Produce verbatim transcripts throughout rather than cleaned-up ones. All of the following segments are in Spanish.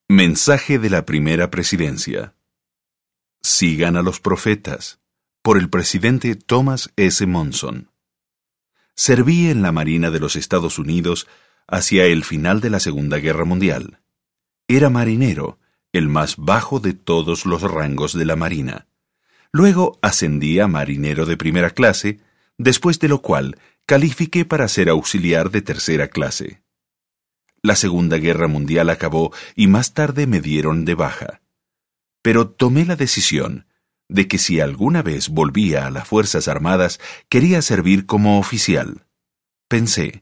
Mensaje de la Primera Presidencia. Sigan a los profetas, por el presidente Thomas S. Monson. Serví en la Marina de los Estados Unidos hacia el final de la Segunda Guerra Mundial. Era marinero, el más bajo de todos los rangos de la Marina. Luego ascendí a marinero de primera clase, después de lo cual califiqué para ser auxiliar de tercera clase. La Segunda Guerra Mundial acabó y más tarde me dieron de baja. Pero tomé la decisión de que si alguna vez volvía a las Fuerzas Armadas, quería servir como oficial. Pensé,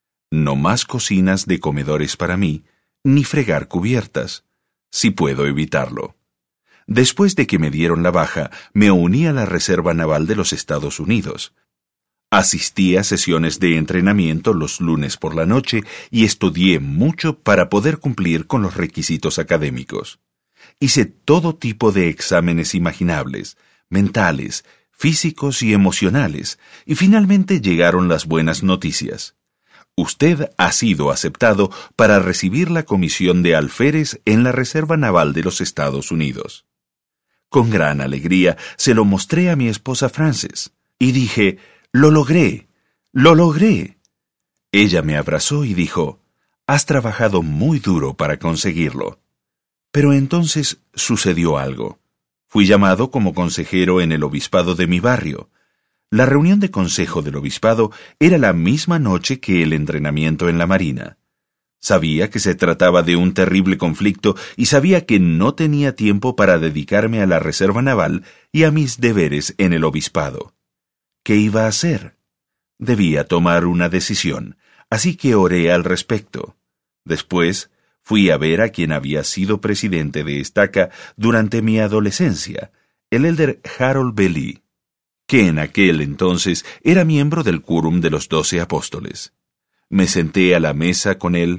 no más cocinas de comedores para mí, ni fregar cubiertas, si puedo evitarlo. Después de que me dieron la baja, me uní a la Reserva Naval de los Estados Unidos. Asistí a sesiones de entrenamiento los lunes por la noche y estudié mucho para poder cumplir con los requisitos académicos. Hice todo tipo de exámenes imaginables, mentales, físicos y emocionales, y finalmente llegaron las buenas noticias. Usted ha sido aceptado para recibir la comisión de alférez en la Reserva Naval de los Estados Unidos. Con gran alegría se lo mostré a mi esposa Frances, y dije, ¡lo logré! ¡Lo logré! Ella me abrazó y dijo, «Has trabajado muy duro para conseguirlo». Pero entonces sucedió algo. Fui llamado como consejero en el obispado de mi barrio. La reunión de consejo del obispado era la misma noche que el entrenamiento en la Marina. Sabía que se trataba de un terrible conflicto y sabía que no tenía tiempo para dedicarme a la Reserva Naval y a mis deberes en el obispado. ¿Qué iba a hacer? Debía tomar una decisión, así que oré al respecto. Después, fui a ver a quien había sido presidente de Estaca durante mi adolescencia, el elder Harold B. Lee, que en aquel entonces era miembro del quórum de los doce apóstoles. Me senté a la mesa con él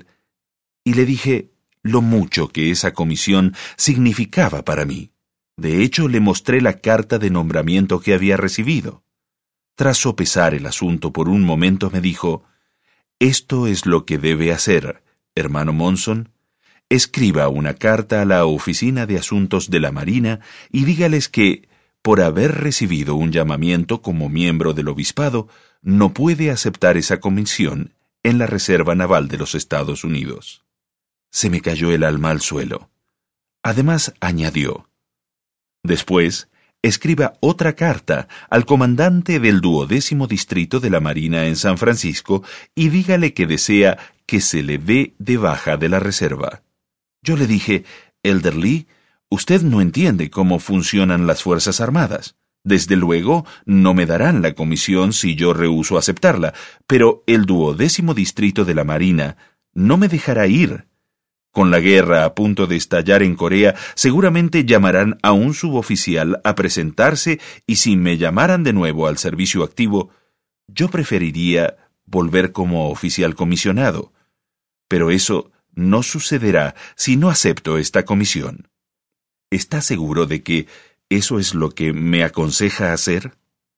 y le dije lo mucho que esa comisión significaba para mí. De hecho, le mostré la carta de nombramiento que había recibido. Tras sopesar el asunto por un momento me dijo, «Esto es lo que debe hacer, hermano Monson. Escriba una carta a la Oficina de Asuntos de la Marina y dígales que, por haber recibido un llamamiento como miembro del obispado, no puede aceptar esa comisión en la Reserva Naval de los Estados Unidos». Se me cayó el alma al suelo. Además, añadió, «Después, escriba otra carta al comandante del duodécimo distrito de la Marina en San Francisco y dígale que desea que se le dé de baja de la reserva». Yo le dije, «Elder Lee, usted no entiende cómo funcionan las Fuerzas Armadas. Desde luego, no me darán la comisión si yo rehúso aceptarla, pero el duodécimo distrito de la Marina no me dejará ir. Con la guerra a punto de estallar en Corea, seguramente llamarán a un suboficial a presentarse y si me llamaran de nuevo al servicio activo, yo preferiría volver como oficial comisionado. Pero eso no sucederá si no acepto esta comisión. ¿Está seguro de que eso es lo que me aconseja hacer?»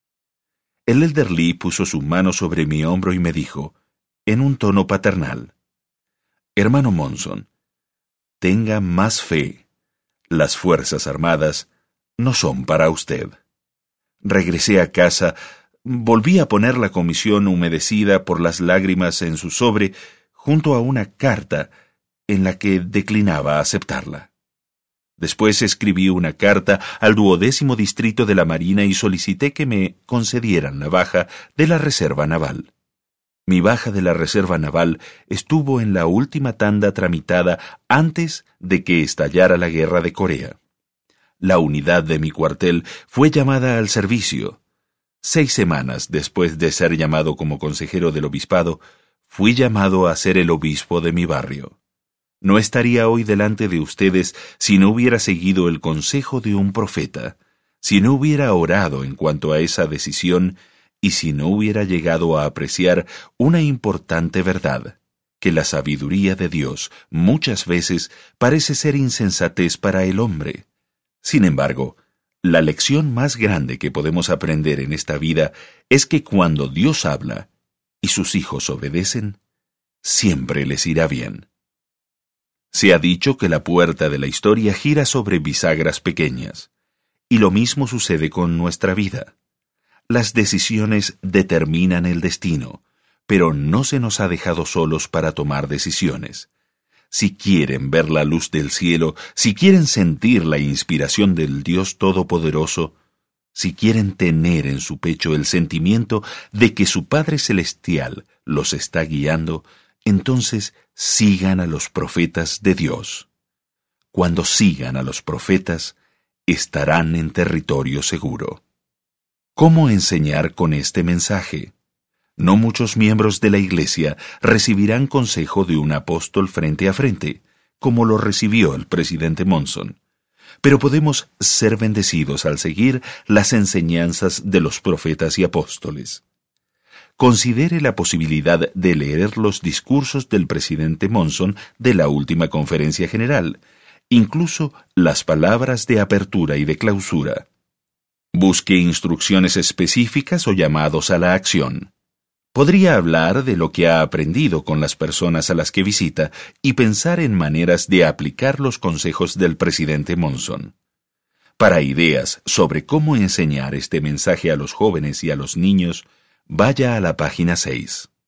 El elder Lee puso su mano sobre mi hombro y me dijo, en un tono paternal, «Hermano Monson, tenga más fe. Las Fuerzas Armadas no son para usted». Regresé a casa, volví a poner la comisión humedecida por las lágrimas en su sobre junto a una carta en la que declinaba aceptarla. Después escribí una carta al duodécimo distrito de la Marina y solicité que me concedieran la baja de la Reserva Naval. Mi baja de la Reserva Naval estuvo en la última tanda tramitada antes de que estallara la guerra de Corea. La unidad de mi cuartel fue llamada al servicio. Seis semanas después de ser llamado como consejero del obispado, fui llamado a ser el obispo de mi barrio. No estaría hoy delante de ustedes si no hubiera seguido el consejo de un profeta, si no hubiera orado en cuanto a esa decisión y si no hubiera llegado a apreciar una importante verdad, que la sabiduría de Dios muchas veces parece ser insensatez para el hombre. Sin embargo, la lección más grande que podemos aprender en esta vida es que cuando Dios habla y sus hijos obedecen, siempre les irá bien. Se ha dicho que la puerta de la historia gira sobre bisagras pequeñas, y lo mismo sucede con nuestra vida. Las decisiones determinan el destino, pero no se nos ha dejado solos para tomar decisiones. Si quieren ver la luz del cielo, si quieren sentir la inspiración del Dios Todopoderoso, si quieren tener en su pecho el sentimiento de que su Padre Celestial los está guiando, entonces sigan a los profetas de Dios. Cuando sigan a los profetas, estarán en territorio seguro. ¿Cómo enseñar con este mensaje? No muchos miembros de la Iglesia recibirán consejo de un apóstol frente a frente, como lo recibió el presidente Monson. Pero podemos ser bendecidos al seguir las enseñanzas de los profetas y apóstoles. Considere la posibilidad de leer los discursos del presidente Monson de la última conferencia general, incluso las palabras de apertura y de clausura. Busque instrucciones específicas o llamados a la acción. Podría hablar de lo que ha aprendido con las personas a las que visita y pensar en maneras de aplicar los consejos del presidente Monson. Para ideas sobre cómo enseñar este mensaje a los jóvenes y a los niños, vaya a la página seis.